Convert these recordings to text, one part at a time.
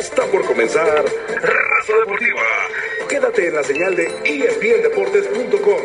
Está por comenzar Raza Deportiva. Quédate en la señal de ESPNdeportes.com.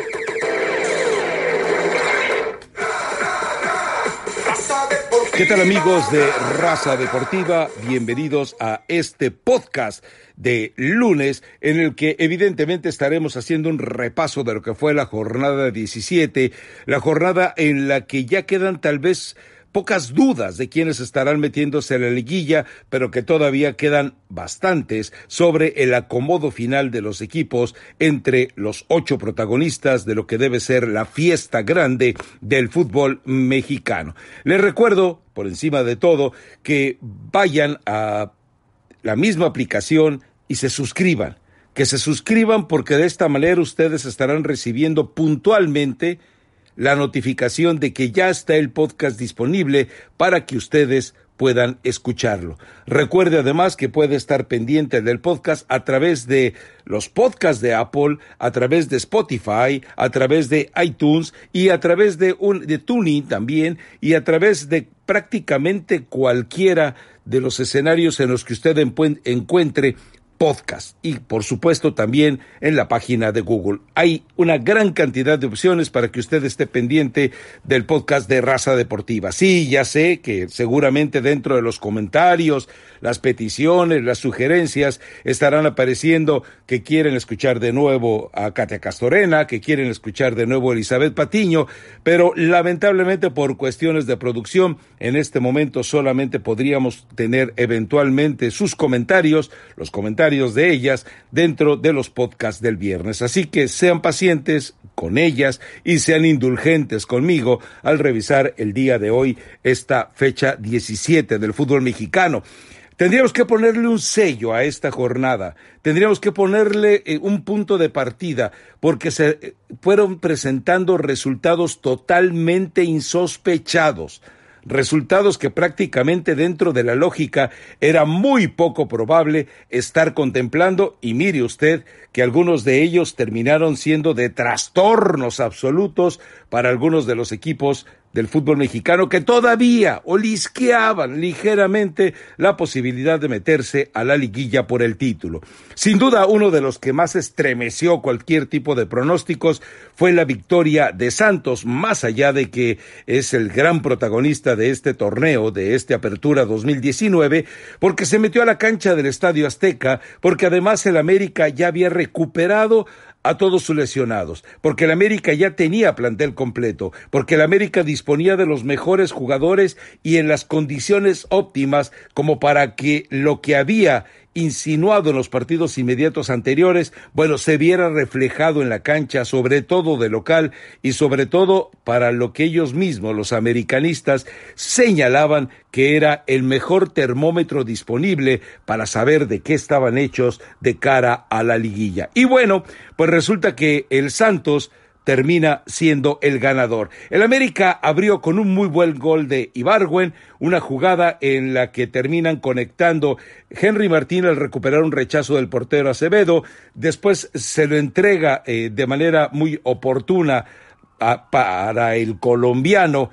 ¿Qué tal, amigos de Raza Deportiva? Bienvenidos a este podcast de lunes, en el que evidentemente estaremos haciendo un repaso de lo que fue la jornada 17, la jornada en la que ya quedan tal vez pocas dudas de quiénes estarán metiéndose a la liguilla, pero que todavía quedan bastantes sobre el acomodo final de los equipos entre los 8 protagonistas de lo que debe ser la fiesta grande del fútbol mexicano. Les recuerdo, por encima de todo, que vayan a la misma aplicación y se suscriban. Que se suscriban, porque de esta manera ustedes estarán recibiendo puntualmente la notificación de que ya está el podcast disponible para que ustedes puedan escucharlo. Recuerde además que puede estar pendiente del podcast a través de los podcasts de Apple, a través de Spotify, a través de iTunes y a través de TuneIn también, y a través de prácticamente cualquiera de los escenarios en los que usted encuentre podcast, y por supuesto también en la página de Google. Hay una gran cantidad de opciones para que usted esté pendiente del podcast de Raza Deportiva. Sí, ya sé que seguramente dentro de los comentarios, las peticiones, las sugerencias estarán apareciendo que quieren escuchar de nuevo a Katia Castorena, que quieren escuchar de nuevo a Elizabeth Patiño, pero lamentablemente por cuestiones de producción en este momento solamente podríamos tener eventualmente sus comentarios, los comentarios de ellas dentro de los podcasts del viernes. Así que sean pacientes con ellas y sean indulgentes conmigo al revisar el día de hoy esta fecha 17 del fútbol mexicano. Tendríamos que ponerle un sello a esta jornada, tendríamos que ponerle un punto de partida, porque se fueron presentando resultados totalmente insospechados. Resultados que prácticamente dentro de la lógica era muy poco probable estar contemplando, y mire usted que algunos de ellos terminaron siendo de trastornos absolutos para algunos de los equipos del fútbol mexicano que todavía olisqueaban ligeramente la posibilidad de meterse a la liguilla por el título. Sin duda, uno de los que más estremeció cualquier tipo de pronósticos fue la victoria de Santos, más allá de que es el gran protagonista de este torneo, de esta Apertura 2019, porque se metió a la cancha del Estadio Azteca, porque además el América ya había recuperado a todos sus lesionados, porque el América ya tenía plantel completo, porque el América disponía de los mejores jugadores y en las condiciones óptimas como para que lo que había insinuado en los partidos inmediatos anteriores, bueno, se viera reflejado en la cancha, sobre todo de local y sobre todo para lo que ellos mismos, los americanistas, señalaban que era el mejor termómetro disponible para saber de qué estaban hechos de cara a la liguilla. Y bueno, pues resulta que el Santos termina siendo el ganador. El América abrió con un muy buen gol de Ibargüen, una jugada en la que terminan conectando Henry Martín al recuperar un rechazo del portero Acevedo. Después se lo entrega de manera muy oportuna para el colombiano,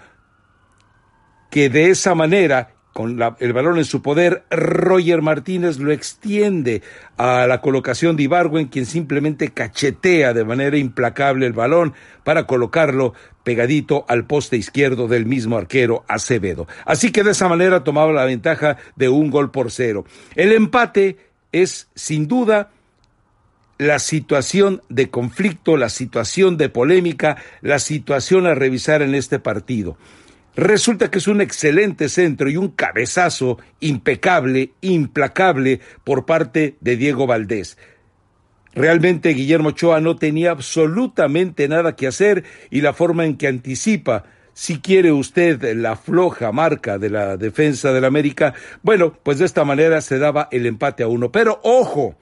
que de esa manera, con el balón en su poder, Roger Martínez lo extiende a la colocación de Ibargüen, quien simplemente cachetea de manera implacable el balón para colocarlo pegadito al poste izquierdo del mismo arquero Acevedo. Así que de esa manera tomaba la ventaja de 1-0. El empate es, sin duda, la situación de conflicto, la situación de polémica, la situación a revisar en este partido. Resulta que es un excelente centro y un cabezazo impecable, implacable por parte de Diego Valdés. Realmente Guillermo Ochoa no tenía absolutamente nada que hacer, y la forma en que anticipa, si quiere usted, la floja marca de la defensa del América, bueno, pues de esta manera se daba el empate a 1. Pero ojo,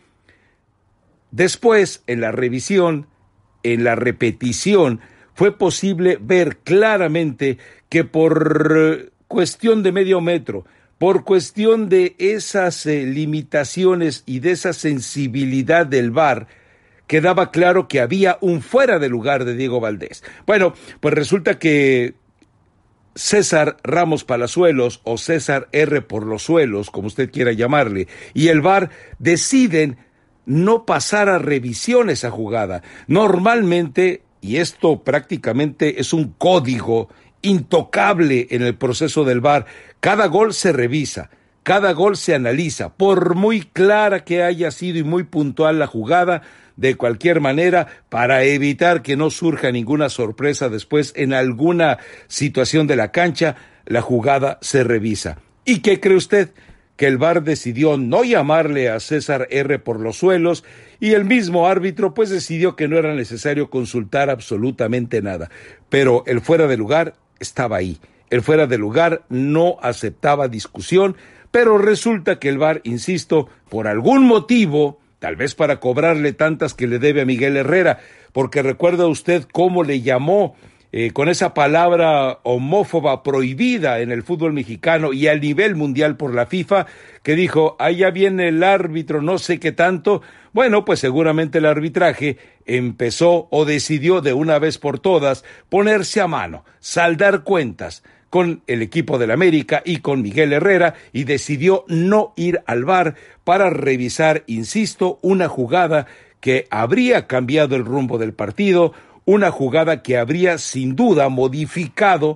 después en la revisión, en la repetición, fue posible ver claramente que por cuestión de medio metro, por cuestión de esas limitaciones y de esa sensibilidad del VAR, quedaba claro que había un fuera de lugar de Diego Valdés. Bueno, pues resulta que César Ramos Palazuelos o César R. por los suelos, como usted quiera llamarle, y el VAR deciden no pasar a revisión esa jugada. Normalmente, y esto prácticamente es un código intocable en el proceso del VAR, cada gol se revisa, cada gol se analiza, por muy clara que haya sido y muy puntual la jugada, de cualquier manera, para evitar que no surja ninguna sorpresa después en alguna situación de la cancha, la jugada se revisa. ¿Y qué cree usted? Que el VAR decidió no llamarle a César R. por los suelos y el mismo árbitro pues decidió que no era necesario consultar absolutamente nada. Pero el fuera de lugar estaba ahí. El fuera de lugar no aceptaba discusión, pero resulta que el VAR, insisto, por algún motivo, tal vez para cobrarle tantas que le debe a Miguel Herrera, porque recuerda usted cómo le llamó con esa palabra homófoba prohibida en el fútbol mexicano y a nivel mundial por la FIFA, que dijo, allá viene el árbitro, no sé qué tanto. Bueno, pues seguramente el arbitraje empezó o decidió de una vez por todas ponerse a mano, saldar cuentas con el equipo del América y con Miguel Herrera, y decidió no ir al VAR para revisar, insisto, una jugada que habría cambiado el rumbo del partido, una jugada que habría sin duda modificado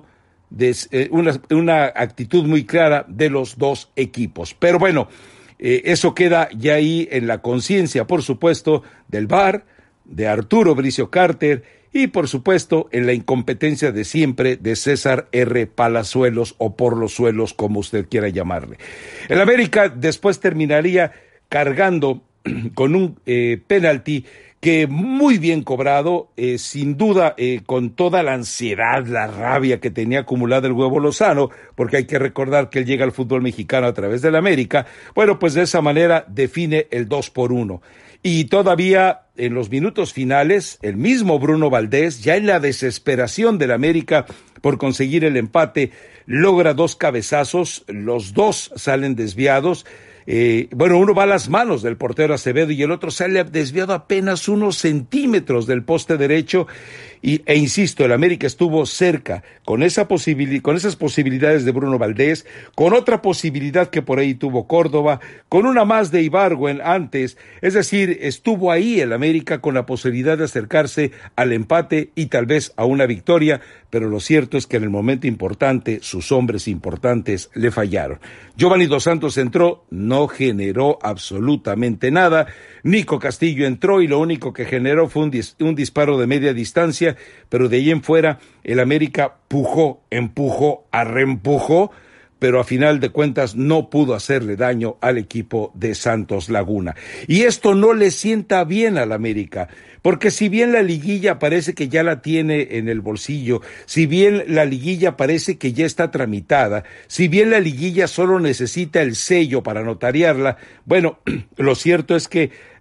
una actitud muy clara de los dos equipos. Pero bueno, eso queda ya ahí en la conciencia, por supuesto, del VAR, de Arturo Bricio Carter, y por supuesto en la incompetencia de siempre de César R. Palazuelos o por los suelos, como usted quiera llamarle. El América después terminaría cargando con un penalti que muy bien cobrado, sin duda con toda la ansiedad, la rabia que tenía acumulada el Huevo Lozano, porque hay que recordar que él llega al fútbol mexicano a través del América. Bueno, pues de esa manera define el 2-1. Y todavía en los minutos finales, el mismo Bruno Valdés, ya en la desesperación del América por conseguir el empate, logra dos cabezazos, los dos salen desviados. Uno va a las manos del portero Acevedo y el otro sale desviado apenas unos centímetros del poste derecho. E insisto, el América estuvo cerca con esas posibilidades de Bruno Valdés, con otra posibilidad que por ahí tuvo Córdoba, con una más de Ibargüen antes. Es decir, estuvo ahí el América con la posibilidad de acercarse al empate y tal vez a una victoria, pero lo cierto es que en el momento importante sus hombres importantes le fallaron. Giovanni Dos Santos entró, no generó absolutamente nada. Nico Castillo entró y lo único que generó fue un disparo de media distancia, pero de ahí en fuera el América empujó, reempujó, pero a final de cuentas no pudo hacerle daño al equipo de Santos Laguna. Y esto no le sienta bien al América, porque si bien la liguilla parece que ya la tiene en el bolsillo, si bien la liguilla parece que ya está tramitada, si bien la liguilla solo necesita el sello para notariarla, bueno, lo cierto es que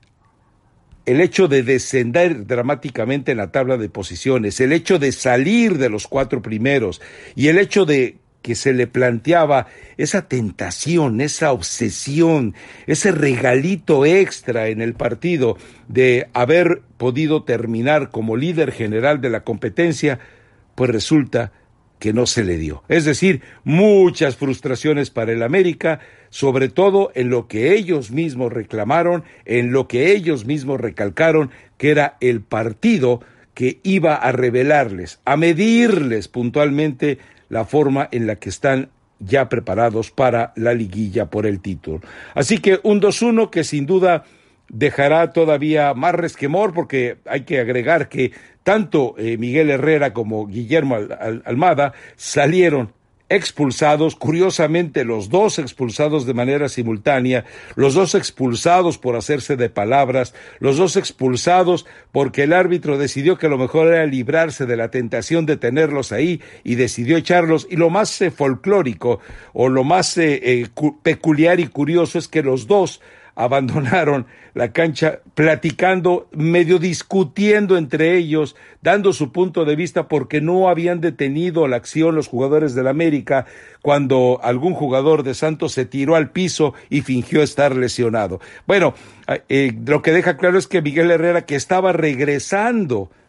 el hecho de descender dramáticamente en la tabla de posiciones, el hecho de salir de los 4 primeros y el hecho de que se le planteaba esa tentación, esa obsesión, ese regalito extra en el partido de haber podido terminar como líder general de la competencia, pues resulta que no se le dio. Es decir, muchas frustraciones para el América, sobre todo en lo que ellos mismos reclamaron, en lo que ellos mismos recalcaron, que era el partido que iba a revelarles, a medirles puntualmente la forma en la que están ya preparados para la liguilla por el título. Así que un 2-1 que sin duda dejará todavía más resquemor, porque hay que agregar que tanto Miguel Herrera como Guillermo Almada salieron expulsados, curiosamente los dos expulsados de manera simultánea, los dos expulsados por hacerse de palabras, los dos expulsados porque el árbitro decidió que lo mejor era librarse de la tentación de tenerlos ahí y decidió echarlos. Y lo más folclórico o lo más peculiar y curioso es que los dos abandonaron la cancha platicando, medio discutiendo entre ellos, dando su punto de vista porque no habían detenido la acción los jugadores del América cuando algún jugador de Santos se tiró al piso y fingió estar lesionado. Bueno, lo que deja claro es que Miguel Herrera, que estaba regresando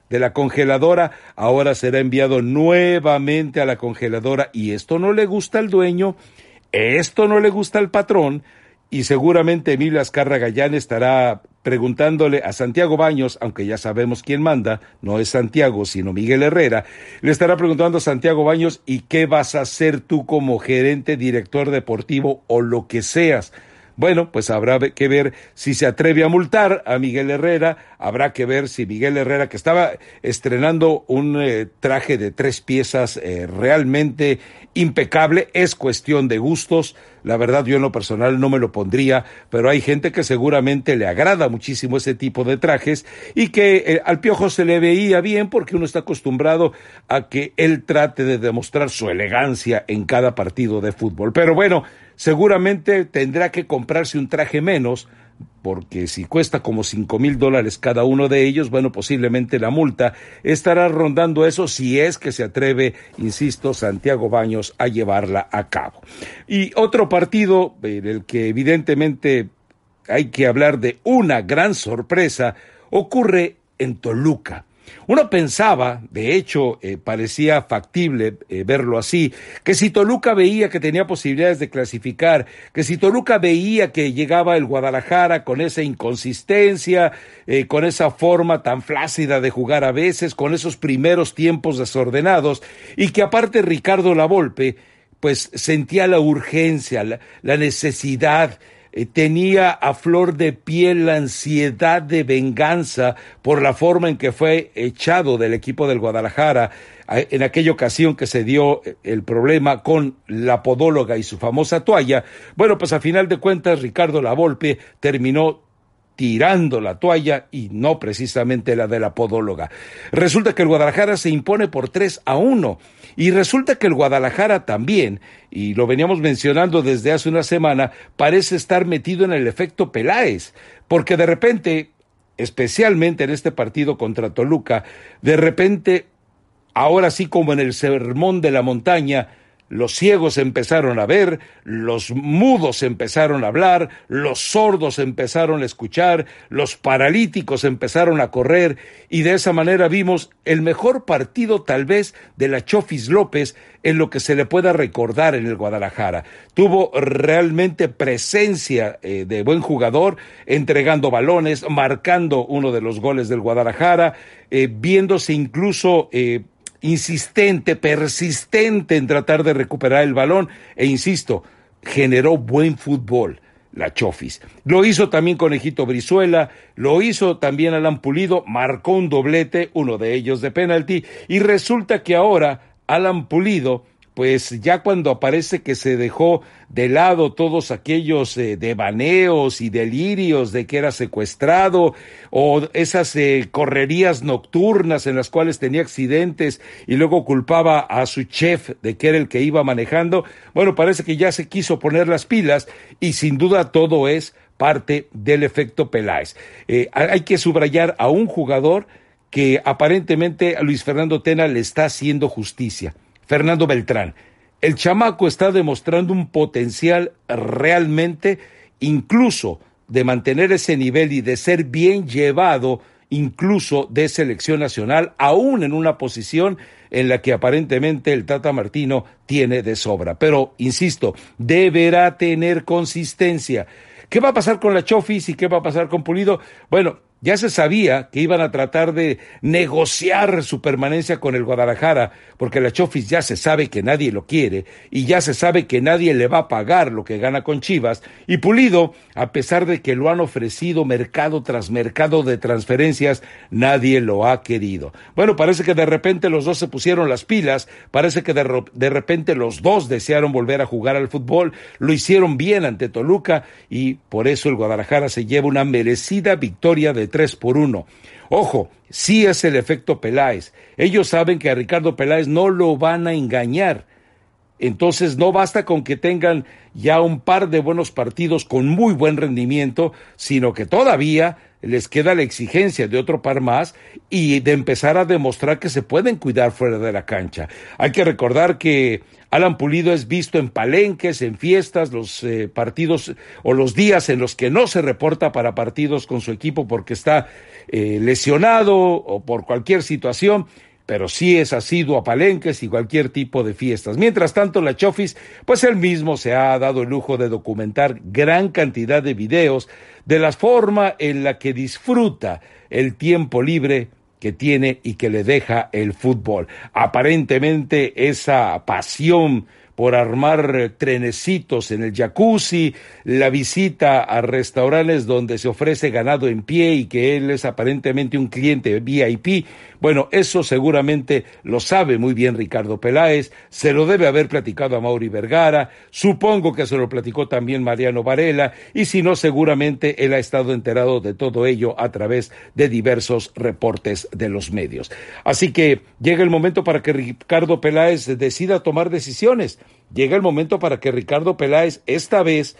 de la congeladora, ahora será enviado nuevamente a la congeladora, y esto no le gusta al dueño, esto no le gusta al patrón, y seguramente Emilio Azcárraga Gallán estará preguntándole a Santiago Baños, aunque ya sabemos quién manda, no es Santiago, sino Miguel Herrera, le estará preguntando a Santiago Baños, ¿y qué vas a hacer tú como gerente, director deportivo o lo que seas? Bueno, pues habrá que ver si se atreve a multar a Miguel Herrera, habrá que ver si Miguel Herrera, que estaba estrenando un traje de 3 piezas realmente impecable, es cuestión de gustos, la verdad yo en lo personal no me lo pondría, pero hay gente que seguramente le agrada muchísimo ese tipo de trajes y que al Piojo se le veía bien porque uno está acostumbrado a que él trate de demostrar su elegancia en cada partido de fútbol. Pero bueno, seguramente tendrá que comprarse un traje menos, porque si cuesta como $5,000 cada uno de ellos, bueno, posiblemente la multa estará rondando eso si es que se atreve, insisto, Santiago Baños a llevarla a cabo. Y otro partido en el que evidentemente hay que hablar de una gran sorpresa ocurre en Toluca. Uno pensaba, de hecho, parecía factible verlo así, que si Toluca veía que tenía posibilidades de clasificar, que si Toluca veía que llegaba el Guadalajara con esa inconsistencia, con esa forma tan flácida de jugar a veces, con esos primeros tiempos desordenados, y que aparte Ricardo Lavolpe, pues sentía la urgencia, la necesidad, tenía a flor de piel la ansiedad de venganza por la forma en que fue echado del equipo del Guadalajara en aquella ocasión que se dio el problema con la podóloga y su famosa toalla. Bueno, pues a final de cuentas Ricardo Lavolpe terminó tirando la toalla y no precisamente la de la podóloga. Resulta que el Guadalajara se impone por 3-1 y resulta que el Guadalajara también, y lo veníamos mencionando desde hace una semana, parece estar metido en el efecto Peláez, porque de repente, especialmente en este partido contra Toluca, de repente, ahora sí como en el sermón de la montaña, los ciegos empezaron a ver, los mudos empezaron a hablar, los sordos empezaron a escuchar, los paralíticos empezaron a correr, y de esa manera vimos el mejor partido tal vez de la Chofis López en lo que se le pueda recordar en el Guadalajara. Tuvo realmente presencia de buen jugador, entregando balones, marcando uno de los goles del Guadalajara, viéndose incluso insistente, persistente en tratar de recuperar el balón, e insisto, generó buen fútbol la Chofis. Lo hizo también Conejito Brizuela, lo hizo también Alan Pulido, marcó un doblete, uno de ellos de penalti, y resulta que ahora Alan Pulido, pues ya cuando aparece que se dejó de lado todos aquellos devaneos y delirios de que era secuestrado, o esas correrías nocturnas en las cuales tenía accidentes y luego culpaba a su chef de que era el que iba manejando, bueno, parece que ya se quiso poner las pilas y sin duda todo es parte del efecto Peláez. Hay que subrayar a un jugador que aparentemente a Luis Fernando Tena le está haciendo justicia. Fernando Beltrán. El chamaco está demostrando un potencial realmente, incluso de mantener ese nivel y de ser bien llevado, incluso de selección nacional, aún en una posición en la que aparentemente el Tata Martino tiene de sobra. Pero, insisto, deberá tener consistencia. ¿Qué va a pasar con la Chofis y qué va a pasar con Pulido? Bueno, ya se sabía que iban a tratar de negociar su permanencia con el Guadalajara, porque la Chofis ya se sabe que nadie lo quiere y ya se sabe que nadie le va a pagar lo que gana con Chivas. Y Pulido, a pesar de que lo han ofrecido mercado tras mercado de transferencias, nadie lo ha querido. Bueno, parece que de repente los dos se pusieron las pilas, parece que de repente los dos desearon volver a jugar al fútbol, lo hicieron bien ante Toluca y por eso el Guadalajara se lleva una merecida victoria de 3-1. Ojo, sí es el efecto Peláez. Ellos saben que a Ricardo Peláez no lo van a engañar. Entonces no basta con que tengan ya un par de buenos partidos con muy buen rendimiento, sino que todavía les queda la exigencia de otro par más y de empezar a demostrar que se pueden cuidar fuera de la cancha. Hay que recordar que Alan Pulido es visto en palenques, en fiestas, los partidos o los días en los que no se reporta para partidos con su equipo porque está lesionado o por cualquier situación, pero sí es asiduo a palenques y cualquier tipo de fiestas. Mientras tanto, la Chofis, pues él mismo se ha dado el lujo de documentar gran cantidad de videos de la forma en la que disfruta el tiempo libre que tiene y que le deja el fútbol. Aparentemente esa pasión por armar trenecitos en el jacuzzi, la visita a restaurantes donde se ofrece ganado en pie y que él es aparentemente un cliente VIP. Bueno, eso seguramente lo sabe muy bien Ricardo Peláez, se lo debe haber platicado a Mauri Vergara, supongo que se lo platicó también Mariano Varela, y si no, seguramente él ha estado enterado de todo ello a través de diversos reportes de los medios. Así que llega el momento para que Ricardo Peláez decida tomar decisiones. Llega el momento para que Ricardo Peláez esta vez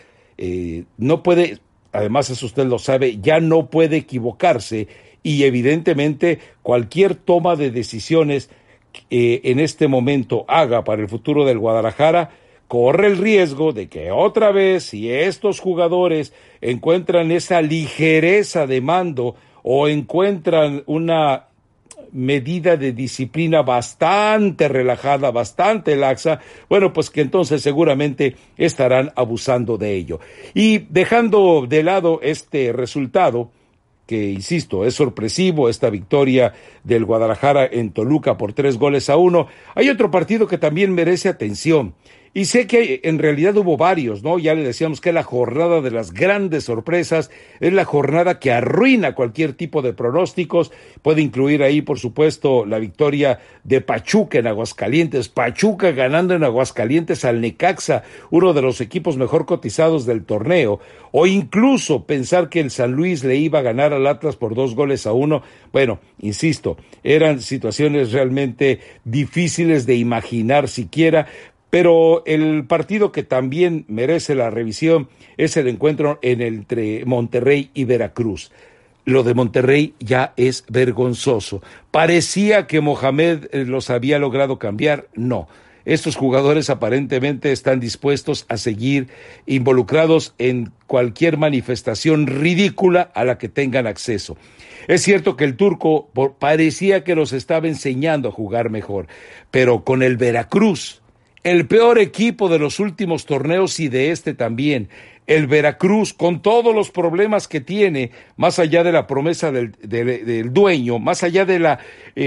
no puede, además eso usted lo sabe, ya no puede equivocarse y evidentemente cualquier toma de decisiones en este momento haga para el futuro del Guadalajara corre el riesgo de que otra vez, si estos jugadores encuentran esa ligereza de mando o encuentran una medida de disciplina bastante relajada, bastante laxa, bueno, pues que entonces seguramente estarán abusando de ello. Y dejando de lado este resultado, que insisto, es sorpresivo, esta victoria del Guadalajara en Toluca por 3-1, hay otro partido que también merece atención. Y sé que en realidad hubo varios, ¿no? Ya le decíamos que la jornada de las grandes sorpresas es la jornada que arruina cualquier tipo de pronósticos. Puede incluir ahí, por supuesto, la victoria de Pachuca en Aguascalientes. Pachuca ganando en Aguascalientes al Necaxa, uno de los equipos mejor cotizados del torneo. O incluso pensar que el San Luis le iba a ganar al Atlas por 2-1. Bueno, insisto, eran situaciones realmente difíciles de imaginar siquiera. Pero el partido que también merece la revisión es el encuentro entre Monterrey y Veracruz. Lo de Monterrey ya es vergonzoso. Parecía que Mohamed los había logrado cambiar. No. Estos jugadores aparentemente están dispuestos a seguir involucrados en cualquier manifestación ridícula a la que tengan acceso. Es cierto que el turco parecía que los estaba enseñando a jugar mejor, pero con el Veracruz, el peor equipo de los últimos torneos y de este también, el Veracruz, con todos los problemas que tiene, más allá de la promesa del dueño, más allá de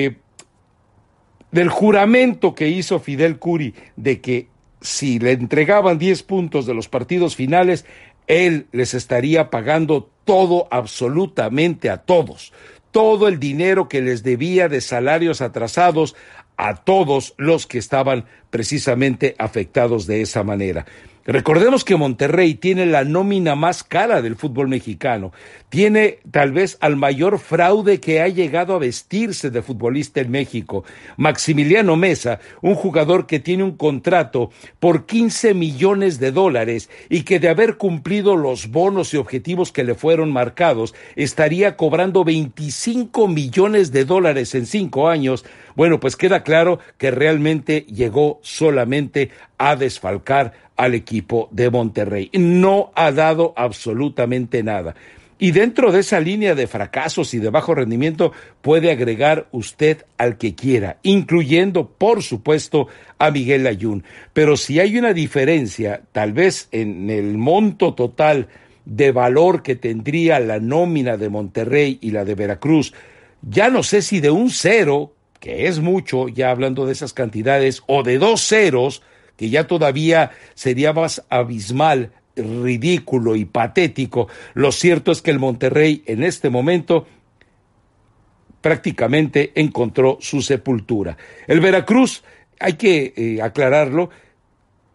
del juramento que hizo Fidel Curi de que si le entregaban 10 puntos de los partidos finales, él les estaría pagando todo, absolutamente a todos, todo el dinero que les debía de salarios atrasados a todos los que estaban precisamente afectados de esa manera. Recordemos que Monterrey tiene la nómina más cara del fútbol mexicano, tiene tal vez al mayor fraude que ha llegado a vestirse de futbolista en México, Maximiliano Mesa, un jugador que tiene un contrato por $15 millones y que de haber cumplido los bonos y objetivos que le fueron marcados, estaría cobrando $25 millones en 5 años. Bueno, pues queda claro que realmente llegó solamente a desfalcar al equipo de Monterrey. No ha dado absolutamente nada. Y dentro de esa línea de fracasos y de bajo rendimiento puede agregar usted al que quiera, incluyendo, por supuesto, a Miguel Layún. Pero si hay una diferencia, tal vez en el monto total de valor que tendría la nómina de Monterrey y la de Veracruz, ya no sé si de un 0, que es mucho, ya hablando de esas cantidades, o de 2 ceros, que ya todavía sería más abismal, ridículo y patético. Lo cierto es que el Monterrey en este momento prácticamente encontró su sepultura. El Veracruz, hay que aclararlo,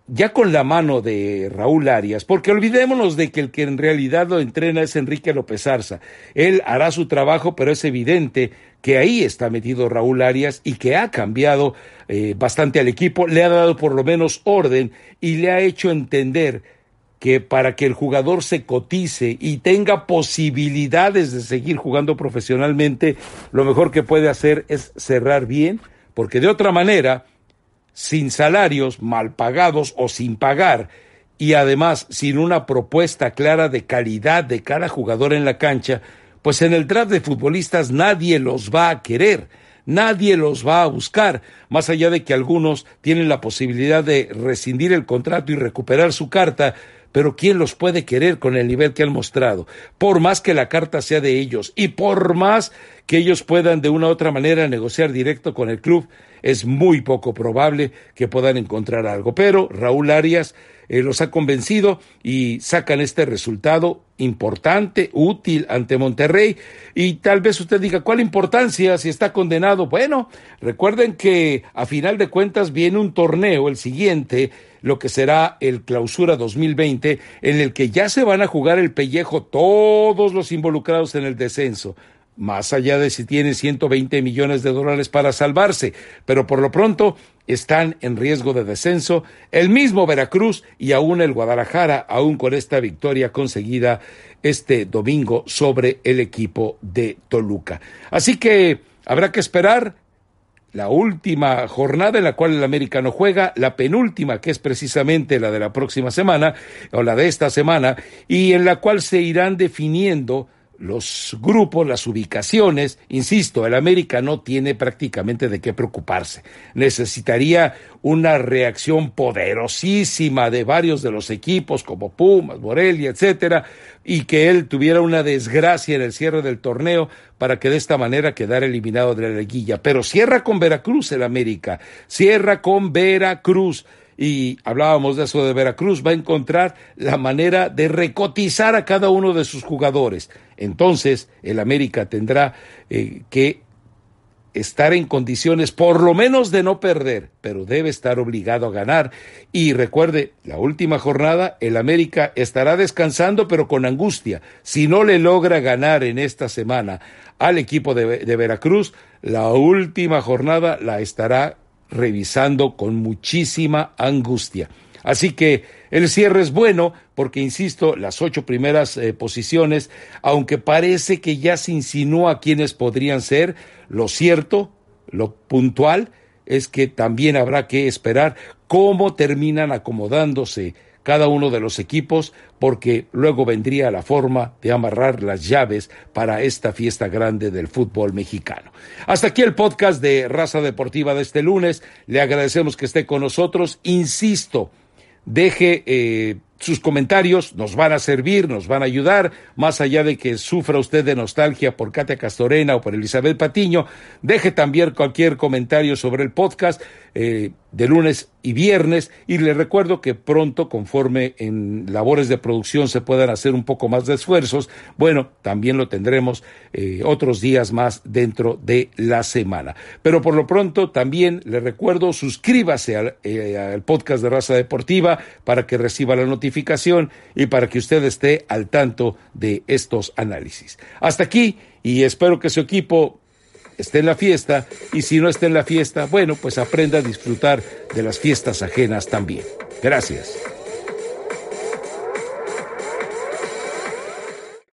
ya con la mano de Raúl Arias, porque olvidémonos de que el que en realidad lo entrena es Enrique López Arza. Él hará su trabajo, pero es evidente que ahí está metido Raúl Arias y que ha cambiado bastante al equipo, le ha dado por lo menos orden y le ha hecho entender que para que el jugador se cotice y tenga posibilidades de seguir jugando profesionalmente, lo mejor que puede hacer es cerrar bien, porque de otra manera, sin salarios, mal pagados o sin pagar, y además sin una propuesta clara de calidad de cada jugador en la cancha, pues en el draft de futbolistas nadie los va a querer, nadie los va a buscar, más allá de que algunos tienen la posibilidad de rescindir el contrato y recuperar su carta, pero ¿quién los puede querer con el nivel que han mostrado? Por más que la carta sea de ellos y por más que ellos puedan de una u otra manera negociar directo con el club, es muy poco probable que puedan encontrar algo. Pero Raúl Arias los ha convencido y sacan este resultado importante, útil ante Monterrey. Y tal vez usted diga, ¿cuál importancia si está condenado? Bueno, recuerden que a final de cuentas viene un torneo, el siguiente, lo que será el Clausura 2020, en el que ya se van a jugar el pellejo todos los involucrados en el descenso, más allá de si tienen 120 millones de dólares para salvarse, pero por lo pronto están en riesgo de descenso el mismo Veracruz y aún el Guadalajara, aún con esta victoria conseguida este domingo sobre el equipo de Toluca. Así que habrá que esperar la última jornada en la cual el América no juega, la penúltima, que es precisamente la de la próxima semana, o la de esta semana, y en la cual se irán definiendo los grupos, las ubicaciones. Insisto, el América no tiene prácticamente de qué preocuparse. Necesitaría una reacción poderosísima de varios de los equipos como Pumas, Morelia, etcétera, y que él tuviera una desgracia en el cierre del torneo para que de esta manera quedara eliminado de la liguilla. Pero cierra con Veracruz el América, cierra con Veracruz. Y hablábamos de eso de Veracruz, va a encontrar la manera de recotizar a cada uno de sus jugadores. Entonces, el América tendrá que estar en condiciones por lo menos de no perder, pero debe estar obligado a ganar. Y recuerde, la última jornada, el América estará descansando, pero con angustia. Si no le logra ganar en esta semana al equipo de Veracruz, la última jornada la estará revisando con muchísima angustia. Así que el cierre es bueno porque, insisto, las 8 primeras posiciones, aunque parece que ya se insinúa quiénes podrían ser, lo cierto, lo puntual, es que también habrá que esperar cómo terminan acomodándose cada uno de los equipos, porque luego vendría la forma de amarrar las llaves para esta fiesta grande del fútbol mexicano. Hasta aquí el podcast de Raza Deportiva de este lunes. Le agradecemos que esté con nosotros. Insisto, deje sus comentarios, nos van a servir, nos van a ayudar, más allá de que sufra usted de nostalgia por Katia Castorena o por Elizabeth Patiño. Deje también cualquier comentario sobre el podcast de lunes y viernes, y le recuerdo que pronto, conforme en labores de producción se puedan hacer un poco más de esfuerzos, bueno, también lo tendremos otros días más dentro de la semana. Pero por lo pronto también le recuerdo, suscríbase al podcast de Raza Deportiva para que reciba la notificación y para que usted esté al tanto de estos análisis. Hasta aquí, y espero que su equipo esté en la fiesta, y si no está en la fiesta, bueno, pues aprenda a disfrutar de las fiestas ajenas también. Gracias.